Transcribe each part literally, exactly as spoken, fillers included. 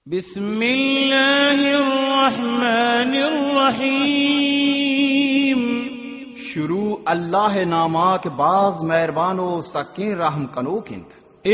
बिस्मिल्लाहिर्रहमानिर्रहीम। शुरू अल्लाह नामा के बाज मेहरबानो सकें रहम कनोकिंत।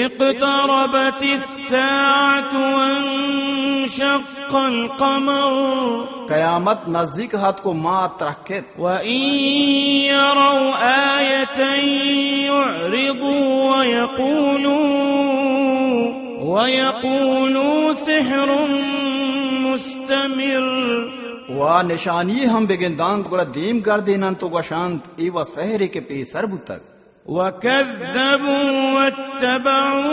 इक़्तरबतिस्साअतु वन्शक़्क़ल क़मर। कयामत नजदीक हाथ को मात रखेत। व इन यरौ आयतन युरिदू व यक़ूलू व यक़ूलू सिहरुन मुस्तमिर। वा निशानी हम बेगिंदांत गुड़ा दीम कर देना तो गशांत इवा सहरे के पे सरबु तक। वकज़्ज़बू वत्तबऊ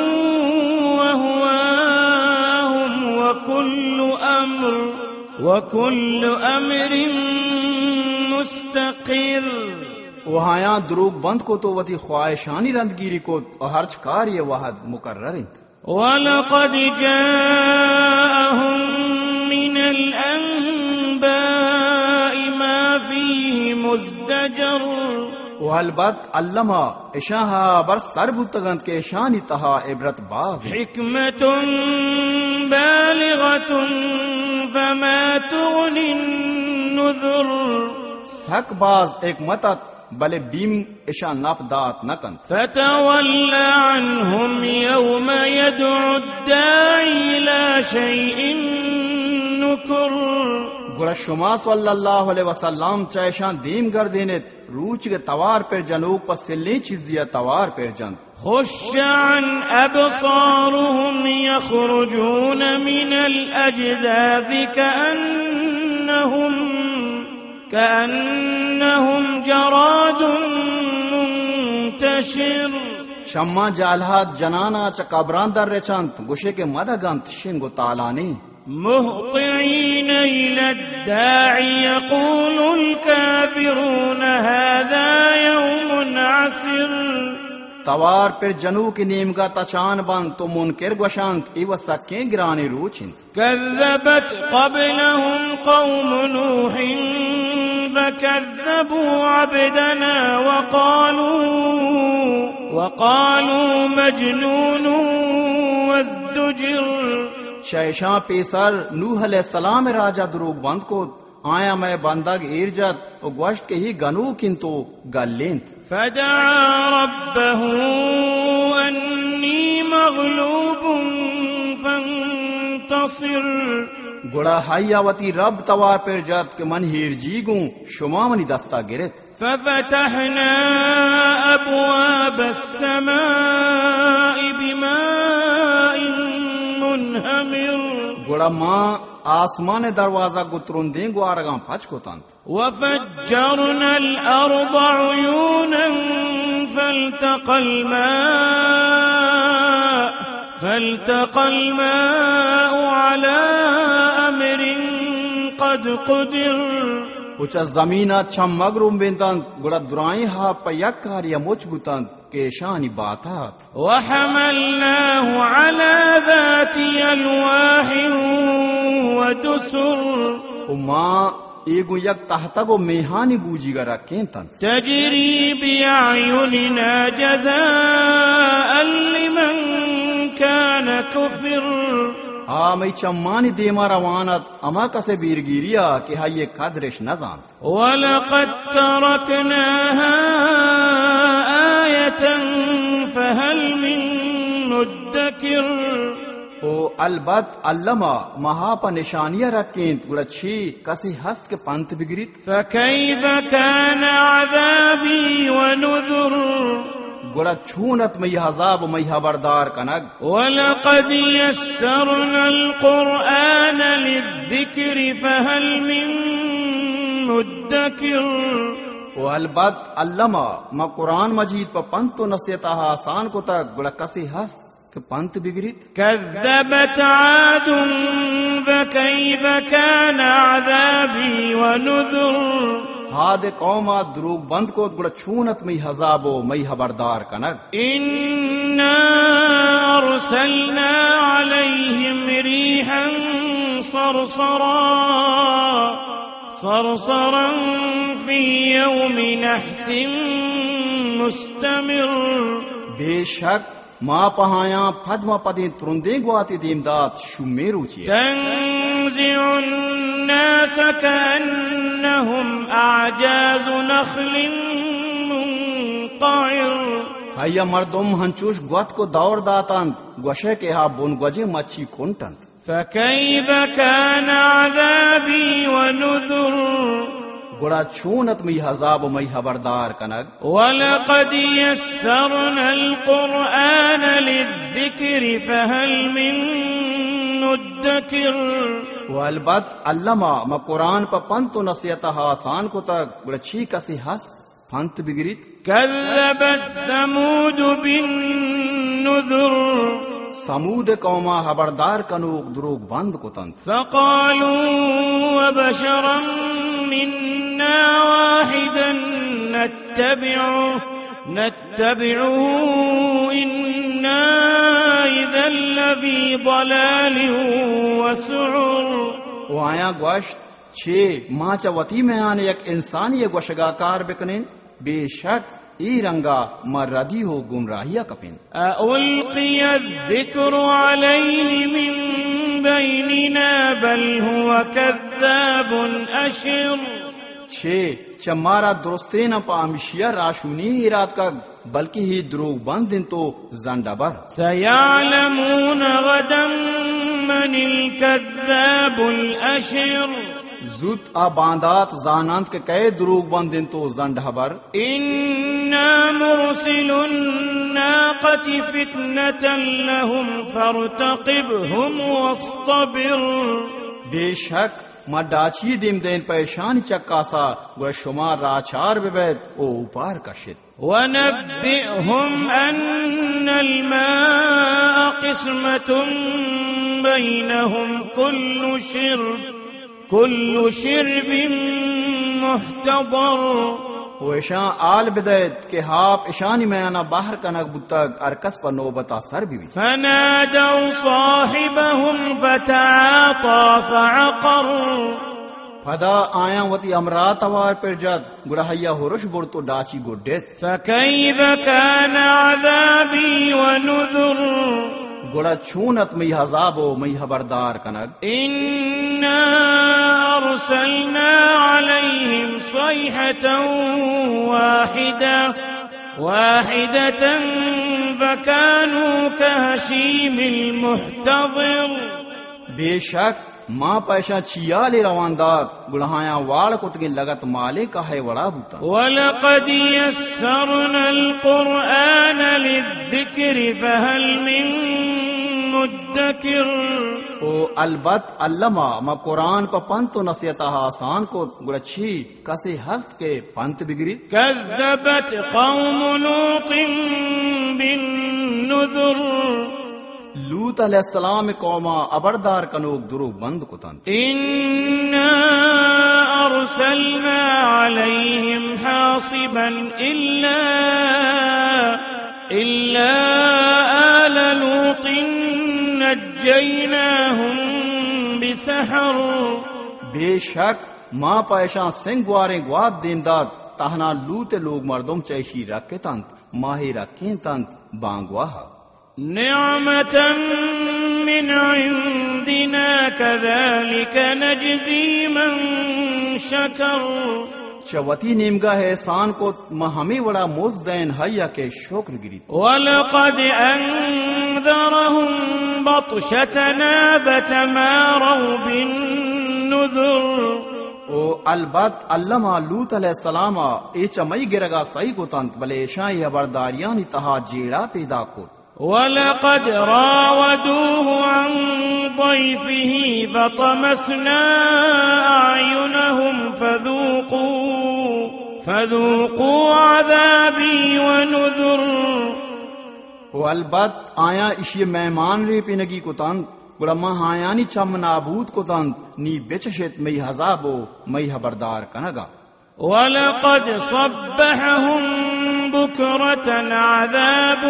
अहवाअहुम वकुल्लु अम्र वकुल्लु अम्रिन मुस्तक़िर। वहाया द्रूग बंद को तो वती ख्वाहिशानी रंदगिरी को हर्च कार्य वहद मुकर्रर। वलक़द जाअहुम मिनल अंबाइ मा फ़ीहि मुज़्दजर। अलबत अल्लमा इशाहा बर सरबुतगंत के शानी तहा इबरत बाज। हिकमतुन बालिगतुन फमा तुग़नि नुज़ुर। सक बाज एक मतत बले बीम इशा नापदात नकन। फतवल्ला अन्हुम यौम यदउ दाई इला शैइन नुकुर। गुरा शुमा सल्लल्लाहु अलैहि वसल्लम चायशान दीम कर देने रूच के तवार पर जनूक पर सिल्ली चीजिया तवार पर जन। खुश्शअन अबसारुहुम यखरुजून मिनल अजदाज़ कअन्नहुम कअन्नहुम जरादुन मुंतशिर। शम्मा जालहात जनाना चकाबरान दर रेचंत गुशे के मदगंत शिंगो तालानी। मुहतिईन इला दाई यक़ूलुल काफ़िरून हाज़ा यौमुन असीर। तवार पर जनू की नीम का तचान बंद तो मुनकिर गशांत इव सके गिरानी रूचिंत। कज़्ज़बत क़ब्लहुम क़ौम नूहिन फकज़्ज़बू अब्दना वक़ालू वक़ालू मजनूनुन वज़्दुजिर। शैशा पेसर नूह अलैहिस्सलाम राजा द्रूग बंद को आया मैं बंदग इरजत और गोश्त के ही गनू किंतु गलेंत। फदआ रब्बहू अन्नी मग़लूबुन फंतसिर। गुड़ा हायावती रब तवार पर जत के मन हीर जीगू शुमा मनी दस्ता गिरत। फफ़तहना अब्वाबस समाइ बिमाइन मुनहमिर। गुड़ा माँ आसमान दरवाजा गुतरुन दे गुआरगा पच को तंत। वफ़ज्जरनल अर्द उयूनन फल्तक़ल माअ फल्तक़ल माअ अला अमरिन क़द क़ुदिर। उचा जमीना छमगरुम बेंतंत गुड़ा दुराई हा पयक कार्य मुचबुतंत के शानी बातात। वहमलनाहु अला ज़ाति अलवाहिन वदुसुर। उमा एगु यक तहतगो मेहानी बूजीगा रखें तन। तजरी बिअयुनिना जज़ाअन लिमन कान कुफिर। आ मैं चम्मानी देमा रवानत अमा कसे बीरगिरिया कि हा ये कदरिश न जान। वलक़द तरकनाहा आयतन फहल मिन मुद्दकिर। ओ अलबत अल्लमा महापा निशानिया रखें गुड़च्छी कसी हस्त के पंत बिगरित। फकैफ़ कान अज़ाबी व नुज़ुर। गुड़ा छूनत मई हज़ाब मई खबरदार कनग। वलक़द यस्सरनल क़ुरआन लिज़्ज़िक्रि फहल मिन मुद्दकिर। ओ अलबत अल्लमा मा कुरान मजीद पर पंत नसीहत आसान को तक गुड़ा कसी हस्त के पंत बिगरित। कज़्ज़बत आदुन फ़कैफ़ कान अज़ाबी व नुज़ुर। हादे कौमा द्रूग बंद को गुड़ा छूनत मई हज़ाबो मई खबरदार कनग। इन्ना अरसलना अलैहिम रीहन सरसरा सरसरन फी यौमि नहसिन मुस्तमिर। बेशक Ma pahaya padma padi trunde guati dimdat shumeru chi. تنزع الناس كأنهم أعجاز نخل منقعر Hayya mardum hanchush guat ko daur datant gwashe ke ha bun gwaje machi kontant. فكيف كان عذابي ونذر Gura chunat mi hazab mai habardar kanag. ولقد يسرنا القرآن للذكر فهل من مدكر والبت allama ma Quran pa pantu nasiyata ha asan ko tak gura chi kasi hast pant bigirit. كذبت ثمود بالنذر समूद comma खबरदार कनूक द्रोग बंद को तंत فقالوا وبشرا منا واحدا نتبعه نتبعه إنا إذا لفي ضلال وسعر वो आया गोश्त छे माचा वती में आने एक इंसानी गोशगाकार बिकने बेशक ई रंगा मर्रदी हो गुमराहिया कपिन ألقي الذكر عليه من بيننا بل هو كذاب أشر छे चमारा दुरुस्ते न पामिशिया राशुनी ही रात का बल्कि ही द्रोग बंद दिन तो जंडाबर سيعلمون غدا من الكذاب الأشر जुत आबादात जानंत के कई द्रोग बंद दिन तो जंडाबर إنا مرسل الناقة فتنة لهم فارتقبهم واصطبر बेशक मडाची दिम देन परेशान चक्कासा व शुमार राचार विवेद ओ उपार कशित ونبئهم أن الماء قسمة بينهم كل شرب كل شرب محتضر वैशा आल बिदैत के हाप ईशानी में आना बाहर कनक बुतक अरकस पर नौबता सर भी فنادوا صاحبهم فتعاطى فعقر फदा आया वती अमरात अवार पर जद गुड़हैया होरुश बुर तो डाची गुड्डेत فكيف كان عذابي ونذر गुड़ा छूनत मई हजाबो मई खबरदार कनक إنا أرسلنا عليهم صيحة واحدة واحدة فكانوا كهشيم المحتضر बेशक माँ पैसा चियाले रवानदार गुड़हाया वाड़ कुतगे लगत माले का है वड़ा बूता ولقد يسرنا القرآن للذكر فهل من مدكر ओ अलबत अल्लमा मा कुरान पर पंत नसीहत आसान को गुड़छी कसे हस्त के पंत बिगरी كذبت قوم لوط بالنذر लूत अलैहिस्सलाम कौमा अबरदार कनोक दुरूग बंद को तन إنا أرسلنا عليهم حاصبا إلا إلا آل لوط نجيناهم بسحر बेशक माँ पैसा सिंह गुआरे गुआद देमदाद ताहना लूत लोग मर्दुम चैशी रखे तंत माही रखे तंत बांगवाहा نعمة من عندنا كذلك نجزي من شكر चवती नेमगा है एहसान को हमें बड़ा मोजदैन हैया के शुक्र गिरी ولقد أنذرهم بطشتنا فتماروا بالنذر ओ अलबत अल्लमा लूत अलैहिस्सलामा ए चमई गिरगा सही को तंत बले शाही खबरदारियां नि तहा जेड़ा पैदा को ولقد راودوه عن ضيفه فطمسنا أعينهم فذوقوا فذوقوا عذابي ونذر ओ अलबत आया इशिय मेहमान रे पिनगी को तंत गुड़मा हायानी चम नाबूद को तंत नी बेचशेत मई हजाबो मई खबरदार कनगा ولقد صبحهم بكرة عذاب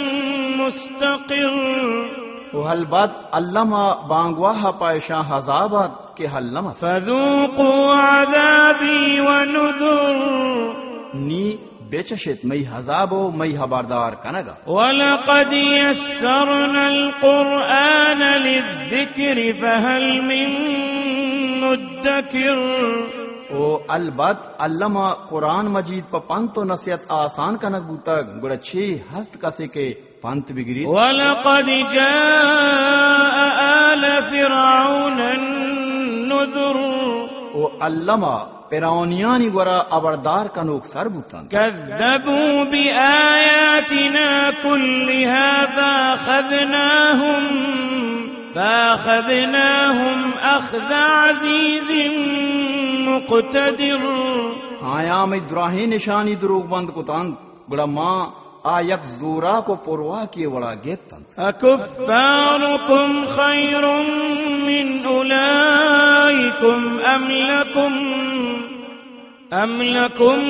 مستقر ओ अलबत अल्लमा बांगवाहा पायशा हजाबत के हल्लमत فذوقوا عذابي ونذر नी बेचशत मई हजाबो मई हबारदार कनगा वलक़द यस्सरना अल-क़ुरआन लिज़्ज़िक्रि फहल मिन मुद्दकिर। ओ अलबत अल्लामा कुरान मजीद प पंतो नसीहत आसान कनक बुतक गुड़छी हस्त कसे के पंत बिगरी। वलक़द जाअ आल फ़िरऔन अन्नुज़ुर। ओ अल्लामा फिरौनियानी गोरा अबरदार कनोक सर बुतन। कज़्ज़बू बिआयातिना कुल्लिहा फ़अख़ज़नाहुम फ़अख़ज़नाहुम अख़्ज़ अज़ीज़िन मुक़तदिर। हाया में दुराही निशानी दुरूग बंद कुतान गुड़ा माँ आयक जोरा को पुरवा किए वड़ा गेतन। अकुफ़्फ़ारुकुम खैरुम मिन उलाइकुम अम लकुम अम लकुम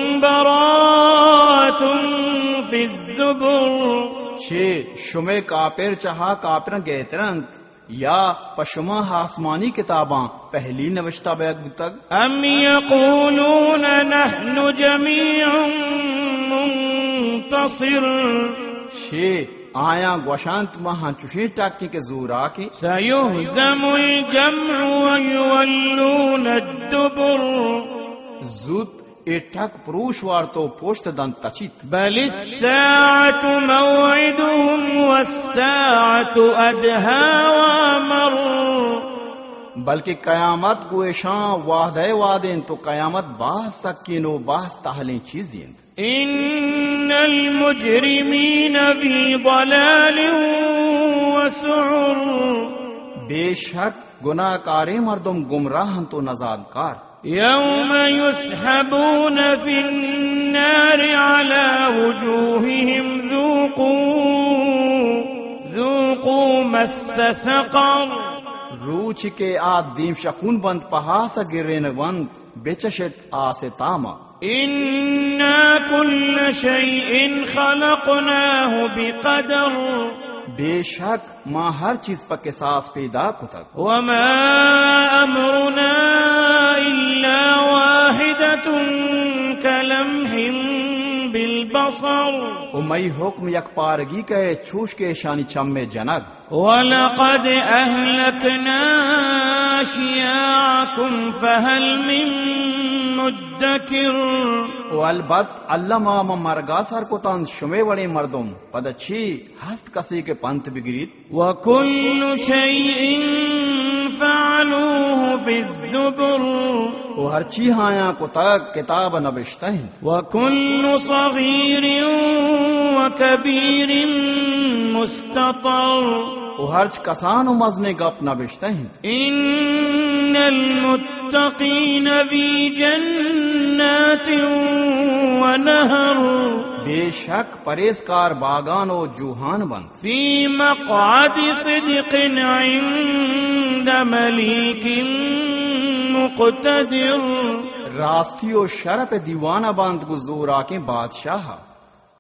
बराअतुन फ़िज़्ज़ुबुर। छे शुमे कापिर चहा कापिर गेतरंत या पशुमा आसमानी किताबां पहली नविश्ता बैग तक। अम यक़ूलून नहनु जमीउन मुंतसिर। छे आया गोशांत महा चुशी टाकी के जोरा के सयुहज़मुल जम्उ व युवल्लून अद्दुबुर। जुत एठक पुरुषवार तो पोष्ट दंत तचित। बलिस्साअतु मौइदुहुम वस्साअतु अदहा वअमर। बल्कि कयामत गुएशा वादे वादेन तो कयामत बास सकीनो बास ताहले चीज़ें। इन्नल मुजरिमीन फी ज़लालिन व सुउर। बेशक गुनाहकारे मर्दम गुमराह तो नजादकार। यौम युस्हबून फिन्नार अला वुजूहिहिम ज़ूक़ू ज़ूक़ू मस्स सक़र। रूच के आद दीम शकून बंद पहास गिरेन बंद बेचशत आसे तामा। इन्ना कुल्ल शैइन खलक़नाहु बिक़दर। बेशक माँ हर चीज पर किसास पैदा कुतक। वमा अमरुना इल्ला वाहिदतुन कलम्हिम बिलबसर। उमई हुक्म यकपारगी के छूश के शानी चम्मे जनक। वलक़द अहलकना अशियाअकुम फहल मिन मुद्दकिर। ओ अलबत अल्लाह मामा मरगासर को तान शुमे वड़े मर्दुम पदछी हस्त कसी के पंत बिगरीत। वकुल्लु शैइन फ़अलूहु फ़िज़्ज़ुबुर। ओ हर ची हाया को तक किताब नबिश्ता है। वकुल्लु सग़ीरिन व कबीरिन मुस्ततर। ओ हर्च कसान मजने गप नबिश्ता है। इन्नल मुत्तक़ीन फ़ी जन्नातिन व नहर। बेशक परेजकार बागान और जूहान बन। फ़ी मक़अदि सिद्क़िन इंद मलीकिन मुक़तदिर। रास्ती और शरफ दीवाना बांध गुजूरा के बादशाह।